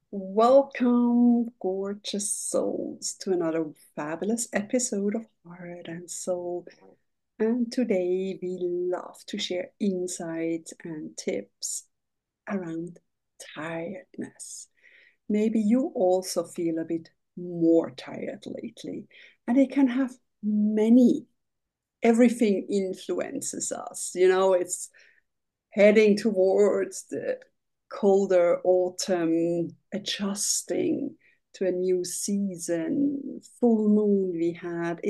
Welcome, gorgeous souls, to another fabulous episode of Heart and Soul. And today we love to share insights and tips around tiredness. Maybe you also feel a bit more tired lately, and it can have many, everything influences us. It's heading towards the colder autumn, adjusting to a new season, full moon we had.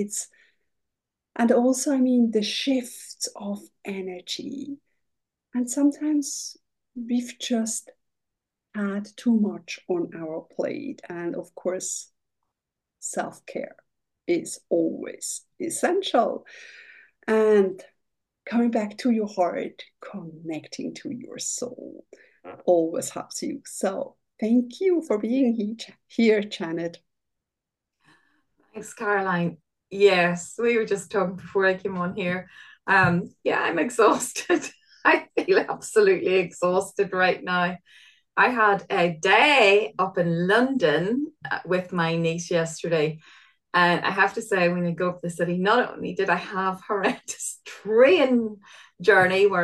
And also, the shifts of energy. And sometimes we've just had too much on our plate. And of course, self care is always essential. And coming back to your heart, connecting to your soul always helps you. So thank you for being here, Janet. Thanks, Caroline. Yes, we were just talking before I came on here. Yeah, I'm exhausted. I feel absolutely exhausted right now. I had a day up in London with my niece yesterday, and I have to say, when I go up the city, not only did I have horrendous train journey where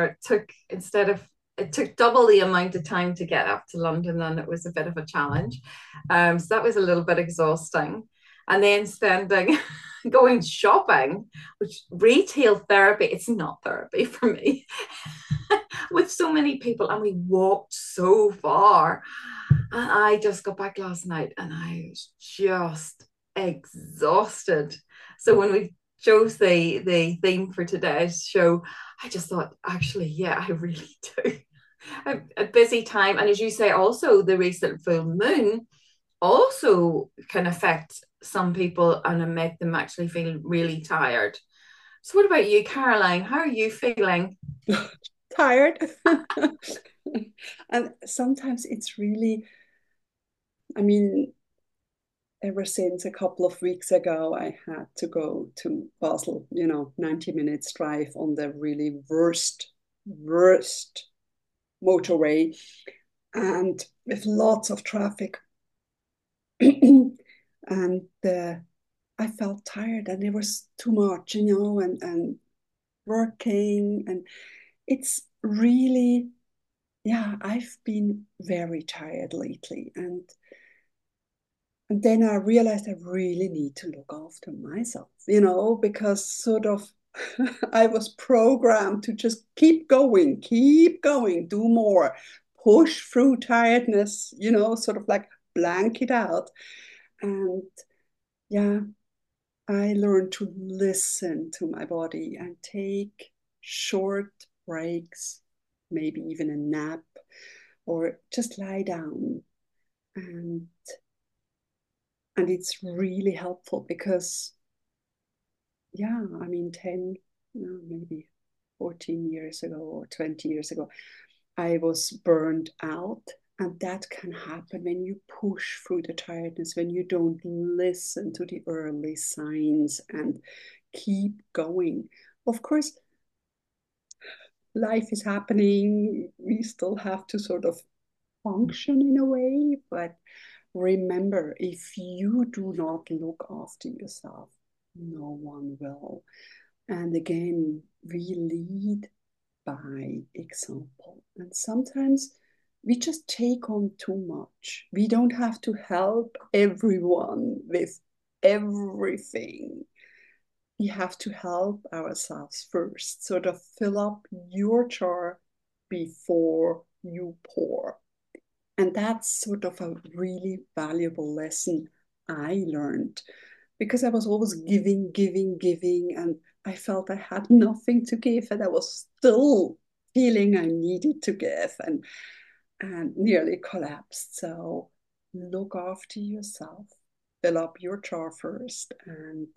it took double the amount of time to get up to London, and it was a bit of a challenge. So that was a little bit exhausting. And then spending going shopping, which retail therapy, it's not therapy for me, with so many people, and we walked so far. And I just got back last night and I was just exhausted. So when we chose the theme for today's show, I just thought, actually, yeah, I really do. A busy time. And as you say, also the recent full moon also can affect some people and make them actually feel really tired. So what about you, Caroline? How are you feeling? Tired. And sometimes it's really, I mean, ever since a couple of weeks ago, I had to go to Basel, 90 minutes drive on the really worst motorway and with lots of traffic. And I felt tired and it was too much, and working. And it's really, yeah, I've been very tired lately. And then I realized I really need to look after myself, because sort of I was programmed to just keep going, do more, push through tiredness, sort of like blank it out. And yeah, I learned to listen to my body and take short breaks, maybe even a nap, or just lie down. And and it's really helpful because, yeah, 10, no, maybe 14 years ago or 20 years ago, I was burned out. And that can happen when you push through the tiredness, when you don't listen to the early signs and keep going. Of course, life is happening. We still have to sort of function in a way. But remember, if you do not look after yourself, no one will. And again, we lead by example. And sometimes we just take on too much. We don't have to help everyone with everything. We have to help ourselves first, sort of fill up your jar before you pour. And that's sort of a really valuable lesson I learned because I was always giving, and I felt I had nothing to give, and I was still feeling I needed to give and nearly collapsed. So look after yourself, fill up your jar first, and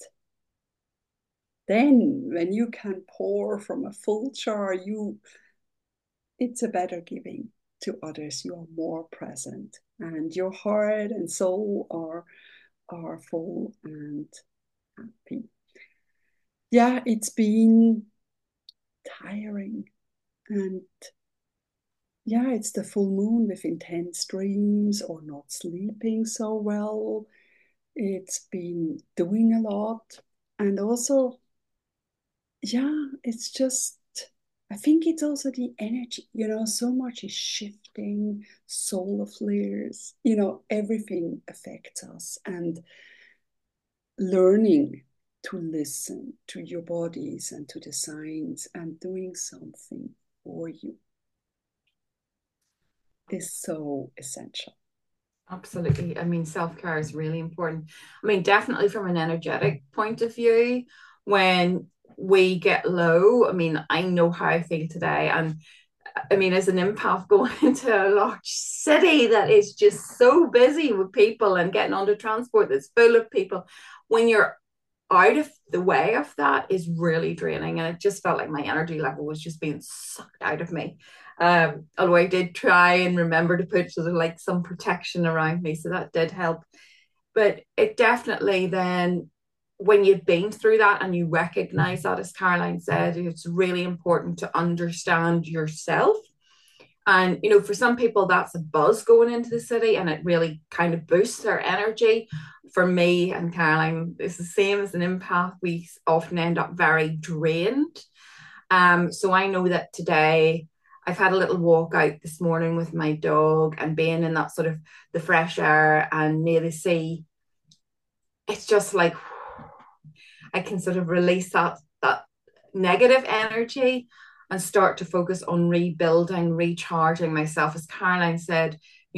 then when you can pour from a full jar, it's a better giving to others. You are more present, and your heart and soul are full and happy. Yeah, it's been tiring, and yeah, it's the full moon with intense dreams or not sleeping so well. It's been doing a lot. And also, yeah, it's just, I think it's also the energy, so much is shifting, solar flares, everything affects us. And learning to listen to your bodies and to the signs and doing something for you is so essential. Absolutely. I mean, self-care is really important. I mean, definitely from an energetic point of view, when we get low, I mean, I know how I feel today. And I mean, as an empath going into a large city that is just so busy with people and getting onto transport that's full of people, when you're out of the way of that is really draining. And it just felt like my energy level was just being sucked out of me. Although I did try and remember to put sort of like some protection around me. So that did help. But it definitely then, when you've been through that and you recognize that, as Caroline said, it's really important to understand yourself. And, for some people, that's a buzz going into the city and it really kind of boosts their energy. For me and Caroline, it's the same as an empath. We often end up very drained. So I know that today I've had a little walk out this morning with my dog and being in that sort of the fresh air and near the sea. It's just like I can sort of release that negative energy and start to focus on rebuilding, recharging myself. As Caroline said,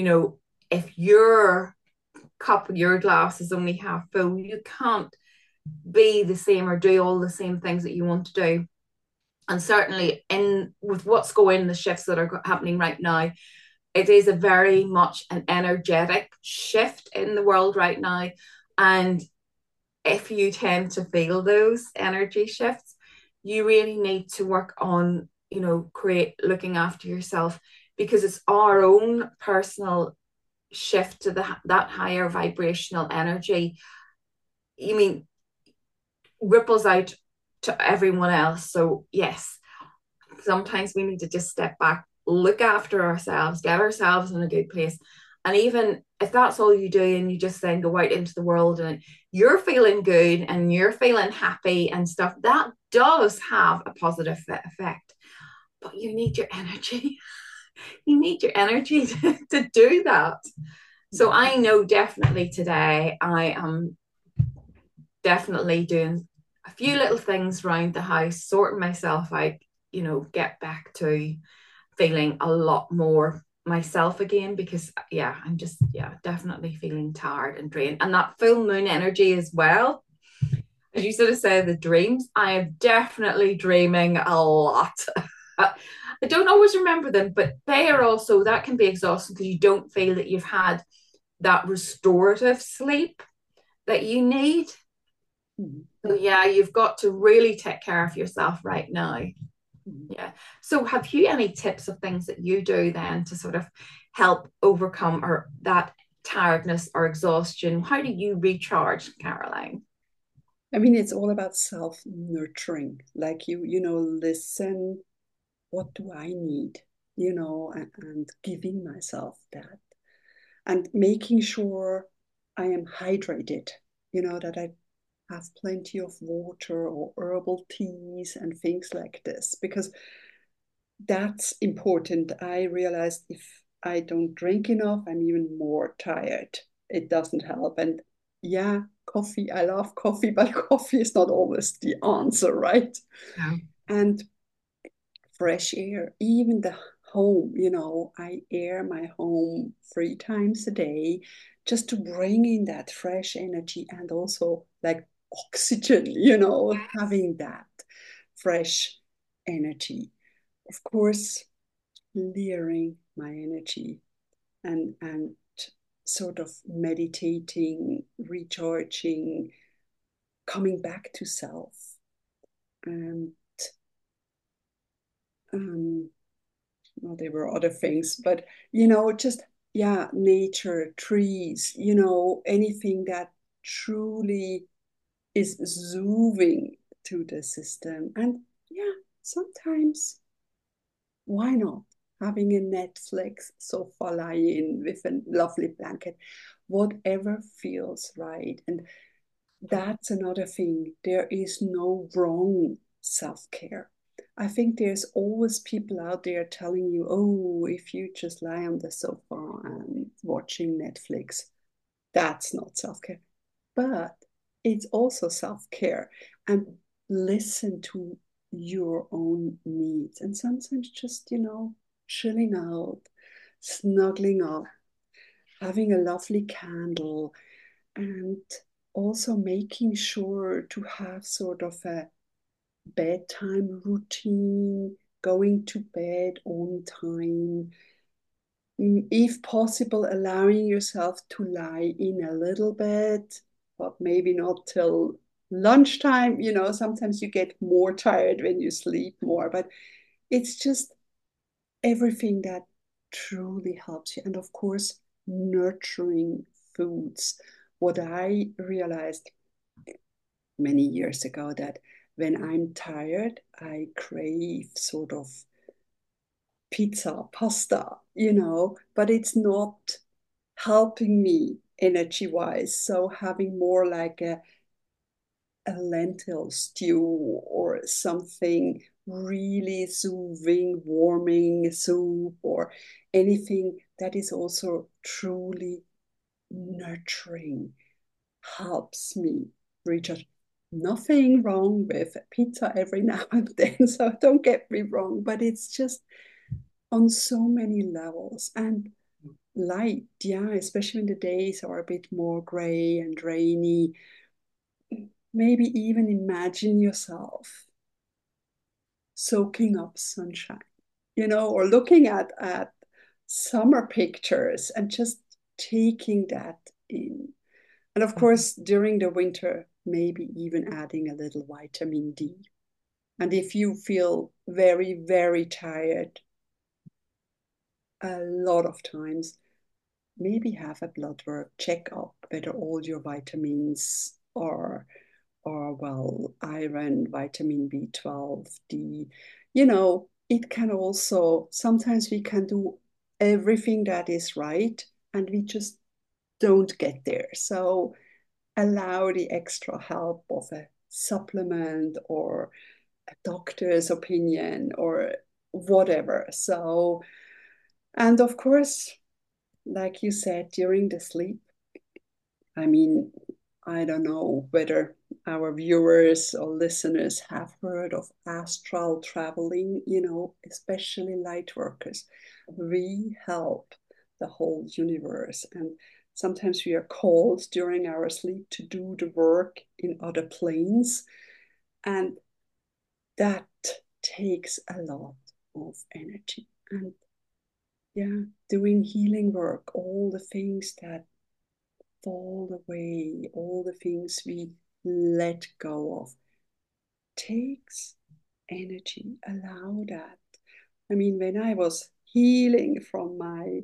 if your cup, your glass is only half full, you can't be the same or do all the same things that you want to do. And certainly in with what's going, the shifts that are happening right now, it is a very much an energetic shift in the world right now. And if you tend to feel those energy shifts, you really need to work on, create looking after yourself, because it's our own personal shift to that higher vibrational energy. You mean ripples out to everyone else. So yes, sometimes we need to just step back, look after ourselves, get ourselves in a good place. And even if that's all you do and you just then go out into the world and you're feeling good and you're feeling happy and stuff, that does have a positive effect. But you need your energy. You need your energy to do that. So I know definitely today I am definitely doing a few little things around the house, sorting myself out, get back to feeling a lot more myself again, because I'm just definitely feeling tired and drained. And that full moon energy as well, as you sort of say, the dreams, I am definitely dreaming a lot. I don't always remember them, but they are also, that can be exhausting because you don't feel that you've had that restorative sleep that you need. Mhm. So yeah, you've got to really take care of yourself right now. Mhm. Yeah. So have you any tips of things that you do then to sort of help overcome or that tiredness or exhaustion? How do you recharge, Caroline? I mean, it's all about self-nurturing. Like listen, what do I need? And giving myself that. And making sure I am hydrated, that I have plenty of water or herbal teas and things like this, because that's important. I realized if I don't drink enough, I'm even more tired. It doesn't help. And yeah, coffee, I love coffee, but coffee is not always the answer, right? Yeah. And fresh air, even the home, I air my home 3 times a day just to bring in that fresh energy and also like oxygen, having that fresh energy. Of course, clearing my energy and sort of meditating, recharging, coming back to self. And um, well, there were other things, but just yeah, nature, trees, anything that truly is soothing to the system. And yeah, sometimes why not having a Netflix sofa lying with a lovely blanket, whatever feels right. And that's another thing. There is no wrong self-care. I think there's always people out there telling you, oh, if you just lie on the sofa and watching Netflix, that's not self-care. But it's also self-care. And listen to your own needs. And sometimes just, chilling out, snuggling up, having a lovely candle, and also making sure to have sort of a bedtime routine, going to bed on time, if possible, allowing yourself to lie in a little bit, but maybe not till lunchtime. Sometimes you get more tired when you sleep more, but it's just everything that truly helps you. And of course, nurturing foods. What I realized many years ago that when I'm tired, I crave sort of pizza, pasta, but it's not helping me energy wise. So having more like a lentil stew or something really soothing, warming soup or anything that is also truly nurturing helps me recharge. Nothing wrong with pizza every now and then, so don't get me wrong, but it's just on so many levels. And light, yeah, especially when the days are a bit more gray and rainy, maybe even imagine yourself soaking up sunshine, or looking at summer pictures and just taking that in. And of course, during the winter, maybe even adding a little vitamin D. And if you feel very, very tired, a lot of times, maybe have a blood work, check up whether all your vitamins are well, iron, vitamin B12, D. It can also, sometimes we can do everything that is right and we just don't get there. So allow the extra help of a supplement or a doctor's opinion or whatever. So, and of course, like you said, during the sleep, I mean, I don't know whether our viewers or listeners have heard of astral traveling, especially light workers. We help the whole universe. And sometimes we are called during our sleep to do the work in other planes. And that takes a lot of energy. And yeah, doing healing work, all the things that fall away, all the things we let go of, takes energy. Allow that. I mean, when I was healing from my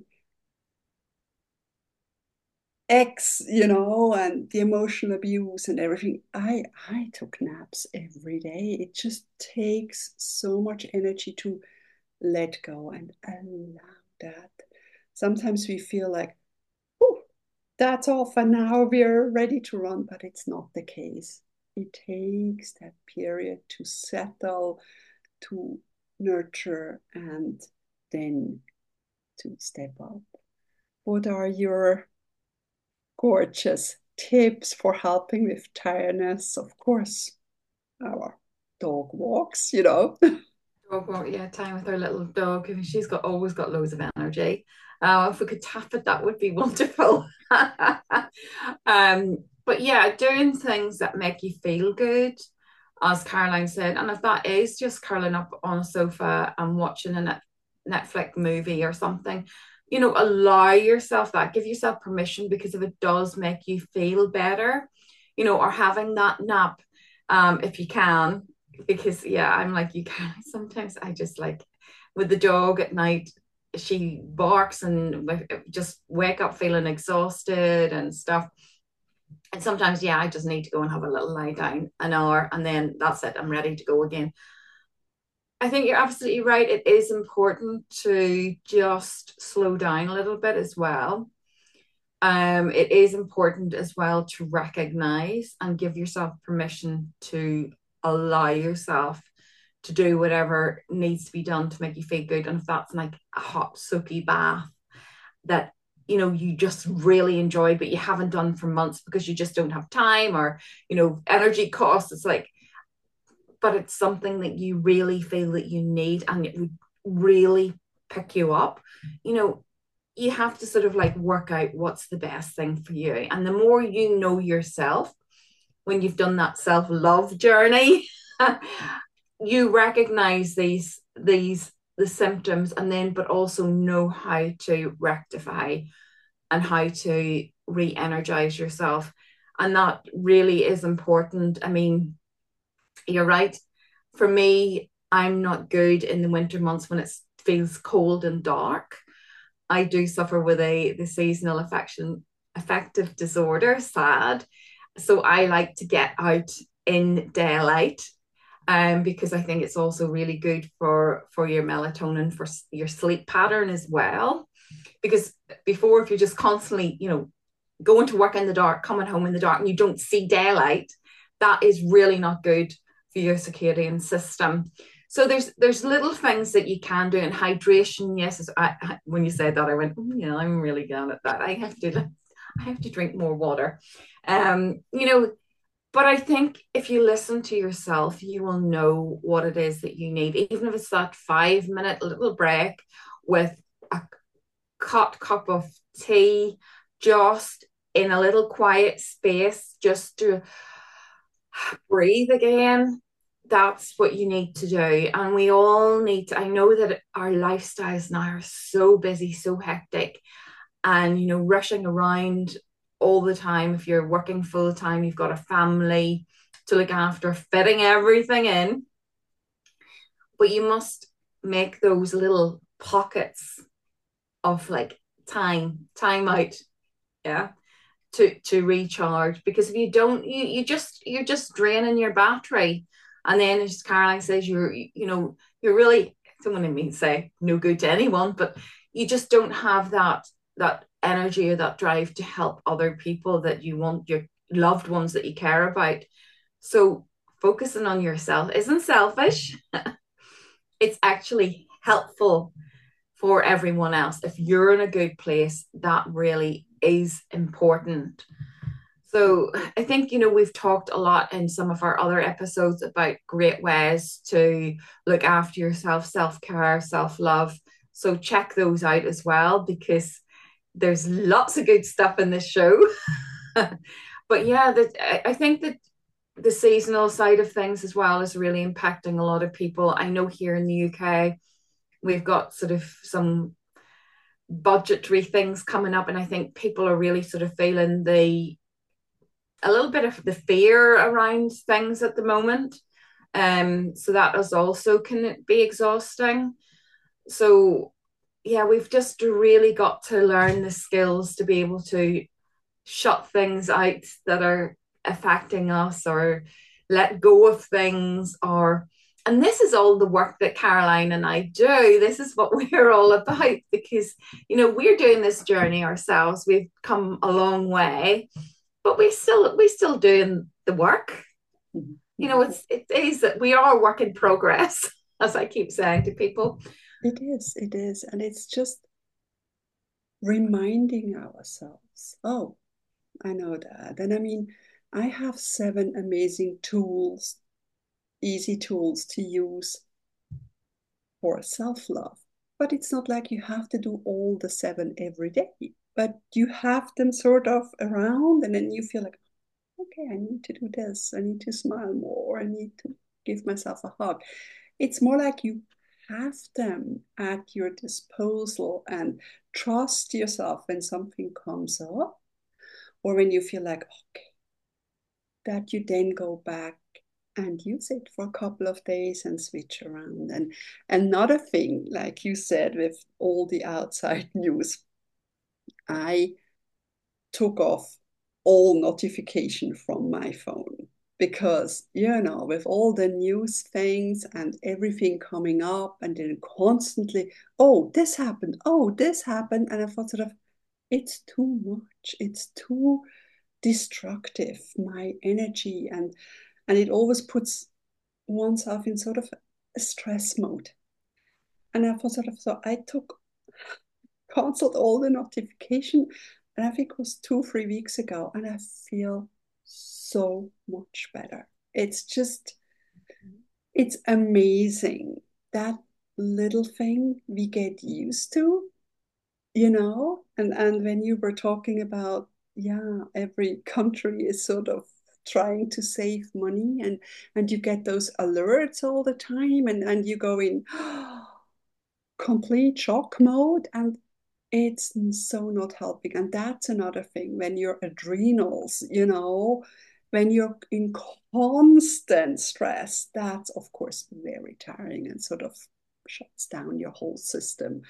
ex, and the emotional abuse and everything, I took naps every day. It just takes so much energy to let go and allow that. Sometimes we feel like, oh, that's off and now we're ready to run, but it's not the case. It takes that period to settle, to nurture, and then to step up. What are your gorgeous tips for helping with tiredness? Of course, our dog walks. Dog walk, yeah, time with our little dog. I mean, she's got always got loads of energy. If we could tap it, that would be wonderful. But yeah, doing things that make you feel good, as Caroline said, and if that is just curling up on a sofa and watching a Netflix movie or something, allow yourself that, give yourself permission, because if it does make you feel better, or having that nap, if you can, because yeah, I'm like you can. Sometimes I just like with the dog at night, she barks and just wake up feeling exhausted and stuff. And sometimes, yeah, I just need to go and have a little lie down an hour and then that's it. I'm ready to go again. I think you're absolutely right. It is important to just slow down a little bit as well. It is important as well to recognize and give yourself permission to allow yourself to do whatever needs to be done to make you feel good. And if that's like a hot, soapy bath that you just really enjoy, but you haven't done for months because you just don't have time or energy costs. It's like, but it's something that you really feel that you need and it would really pick you up. You know, you have to sort of like work out what's the best thing for you. And the more you know yourself, when you've done that self-love journey, you recognize the symptoms and then but also know how to rectify and how to re-energize yourself. And that really is important. I mean, you're right. For me, I'm not good in the winter months when it feels cold and dark. I do suffer with the seasonal affective disorder, SAD. So I like to get out in daylight, because I think it's also really good for your melatonin, for your sleep pattern as well. Because before, if you're just constantly, going to work in the dark, coming home in the dark, and you don't see daylight, that is really not good for your circadian system. So there's little things that you can do, and hydration. Yes, when you said that, I went, yeah, I'm really good at that. I have to drink more water. Um, you know, but I think if you listen to yourself, you will know what it is that you need, even if it's that 5 minute little break with a hot cup of tea, just in a little quiet space, just to breathe again. That's what you need to do. And we all need to, I know that our lifestyles now are so busy, so hectic, and, rushing around all the time. If you're working full time, you've got a family to look after, fitting everything in. But you must make those little pockets of like time out, yeah, to recharge. Because if you don't, you're just draining your battery. And then, as Caroline says, you're really, I don't want to mean say no good to anyone, but you just don't have that energy or that drive to help other people that you want, your loved ones that you care about. So focusing on yourself isn't selfish. It's actually helpful for everyone else. If you're in a good place, that really is important. So I think, we've talked a lot in some of our other episodes about great ways to look after yourself, self-care, self-love. So check those out as well, because there's lots of good stuff in this show. But yeah, I think that the seasonal side of things as well is really impacting a lot of people. I know here in the UK, we've got sort of some budgetary things coming up, and I think people are really sort of feeling a little bit of the fear around things at the moment. So that is also can be exhausting. So yeah, we've just really got to learn the skills to be able to shut things out that are affecting us, or let go of things, or and this is all the work that Caroline and I do. This is what we're all about, because we're doing this journey ourselves. We've come a long way, but we still doing the work. It is that we are a work in progress, as I keep saying to people. It is, and it's just reminding ourselves, oh, I know that. And I mean, I have 7 amazing tools, easy tools to use for self-love. But it's not like you have to do all the 7 every day, but you have them sort of around, and then you feel like, okay, I need to do this. I need to smile more. I need to give myself a hug. It's more like you have them at your disposal, and trust yourself when something comes up, or when you feel like, okay, that you then go back and use it for a couple of days and switch around. And another thing, like you said, with all the outside news, I took off all notification from my phone. because, with all the news things and everything coming up, and then constantly, oh, this happened, oh, this happened. And I thought sort of, it's too much. It's too destructive, my energy. And it always puts oneself in sort of a stress mode. And I thought sort of, so I canceled all the notification, and I think it was 2, 3 weeks ago, and I feel so much better. It's amazing that little thing we get used to, and when you were talking about, yeah, every country is sort of trying to save money, and you get those alerts all the time, and you go in complete shock mode, and it's so not helping. And that's another thing, when your adrenals, when you're in constant stress, that's of course very tiring and sort of shuts down your whole system.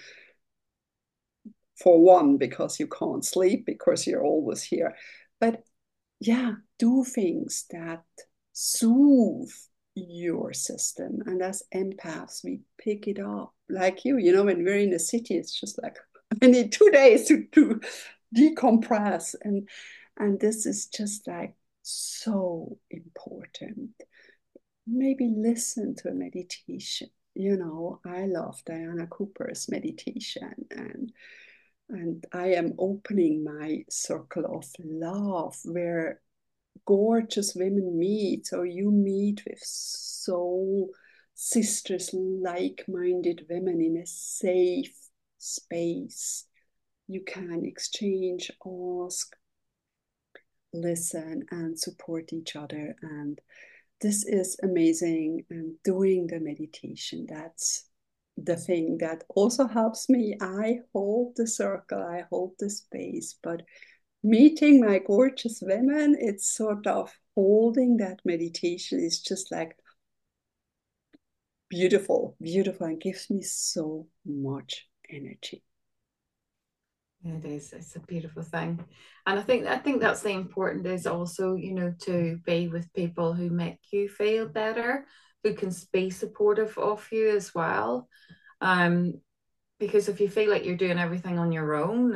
For one, because you can't sleep, because you're always here. But yeah, do things that soothe your system. And as empaths, we pick it up. Like when we're in the city, it's just like, I need 2 days to decompress. And this is just like so important. Maybe listen to a meditation. I love Diana Cooper's meditation, and I am opening my circle of love where gorgeous women meet. So you meet with soul sisters, like-minded women in a safe space. You can exchange, ask, listen, and support each other. And this is amazing. And doing the meditation, that's the thing that also helps me. I hold the circle, I hold the space, but meeting my gorgeous women, it's sort of holding that meditation is just like beautiful, beautiful, and gives me so much energy. It is. It's a beautiful thing. And I think that's the important is also, to be with people who make you feel better, who can be supportive of you as well. Um, because if you feel like you're doing everything on your own,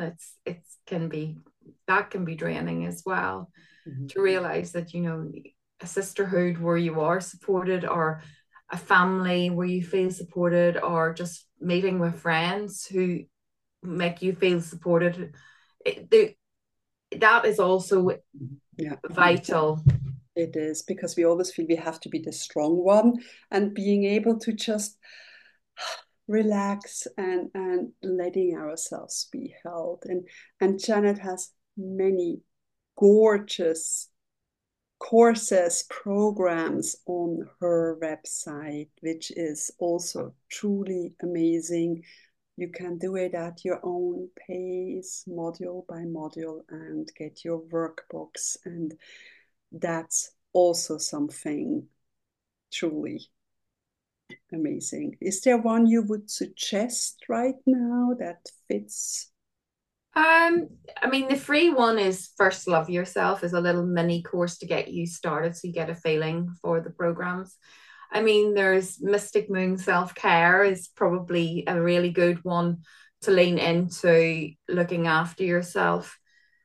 that can be draining as well. Mm-hmm. To realize that, a sisterhood where you are supported, or a family where you feel supported, or just meeting with friends who make you feel supported. That is also Yeah, vital. it is, because we always feel we have to be the strong one, and being able to just relax and letting ourselves be held. And Janet has many gorgeous courses, programs on her website, which is also truly amazing. You can do it at your own pace, module by module, and get your workbooks. And that's also something truly amazing. Is there one you would suggest right now that fits? I mean, the free one is First Love Yourself, is a little mini course to get you started so you get a feeling for the programs. I mean, there's Mystic Moon Self Care is probably a really good one to lean into looking after yourself.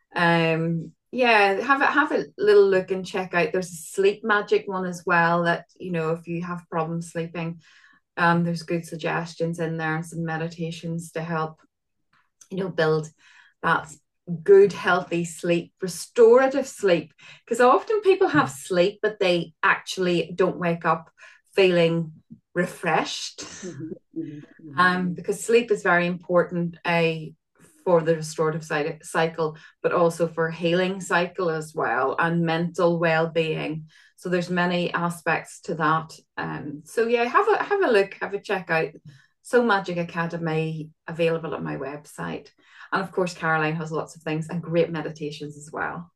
Yeah, have a little look and check out. There's a sleep magic one as well that, if you have problems sleeping, there's good suggestions in there and some meditations to help, build that good, healthy sleep, restorative sleep. Because often people have sleep, but they actually don't wake up feeling refreshed. Mm-hmm, mm-hmm. Because sleep is very important, for the restorative cycle, but also for healing cycle as well, and mental well-being. So there's many aspects to that. So yeah, have a look, have a check out. So Magic Academy available at my website. And of course, Caroline has lots of things and great meditations as well.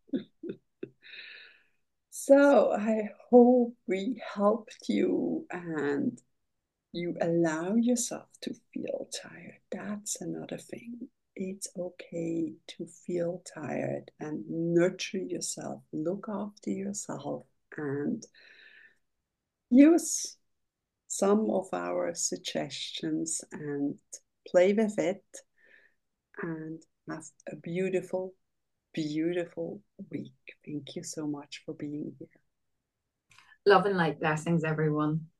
So I hope we helped you, and you allow yourself to feel tired. That's another thing. It's okay to feel tired, and nurture yourself, look after yourself, and use some of our suggestions and play with it and have a beautiful, beautiful week. Thank you so much for being here. Love and light blessings, everyone.